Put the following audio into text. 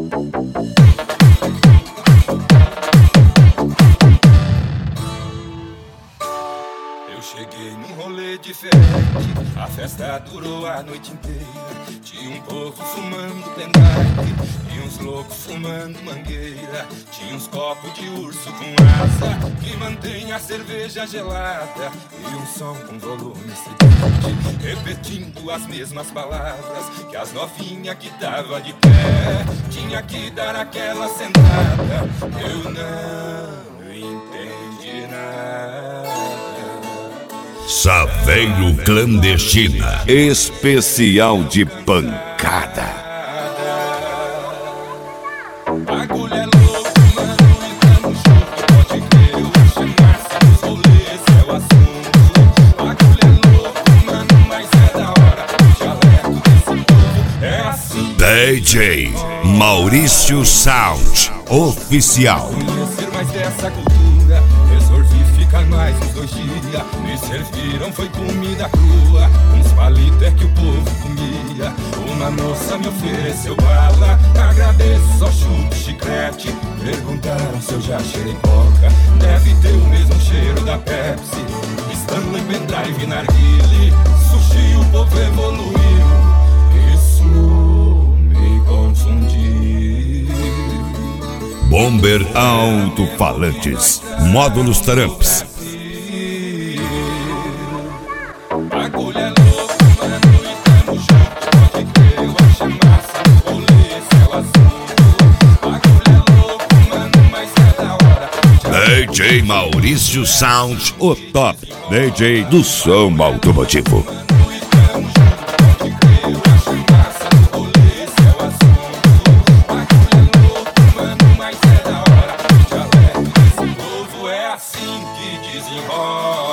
Cheguei num rolê diferente, a festa durou a noite inteira. Tinha um povo fumando pendrive e uns loucos fumando mangueira. Tinha uns copos de urso com asa que mantém a cerveja gelada e um som com volume estridente, repetindo as mesmas palavras que as novinhas que tava de pé tinha que dar aquela sentada. Eu não entendi nada. Saveiro Clandestina, especial de pancada. Bagulho é louco, mano, e tamo junto. Pode crer, eu vou chamar se nos rolês, esse é o assunto. Bagulho é louco, mano, mas é da hora. O dialeto desse povo é assim. DJ Maurício Sound Oficial. Conhecer mais dessa cultura, resolvi ficar mais uns 2 dias. Me serviram, foi comida crua, uns palitos é que o povo comia. Uma moça me ofereceu bala, agradeço, só chupo chiclete. Perguntaram se eu já cheirei coca, deve ter o mesmo cheiro da Pepsi. Stanley, pendrive, narguile, sushi, o povo evoluiu. Isso me confundiu. Bomber Alto-Falantes, módulos Tramps. Bagulho é louco, mano, e tamo junto. Pode crer, eu vou chamar se nos rolês, esse é o assunto. Bagulho é louco, mano, mas é da hora. DJ Maurício Sound, o top DJ do som automotivo. Assim que desenrola.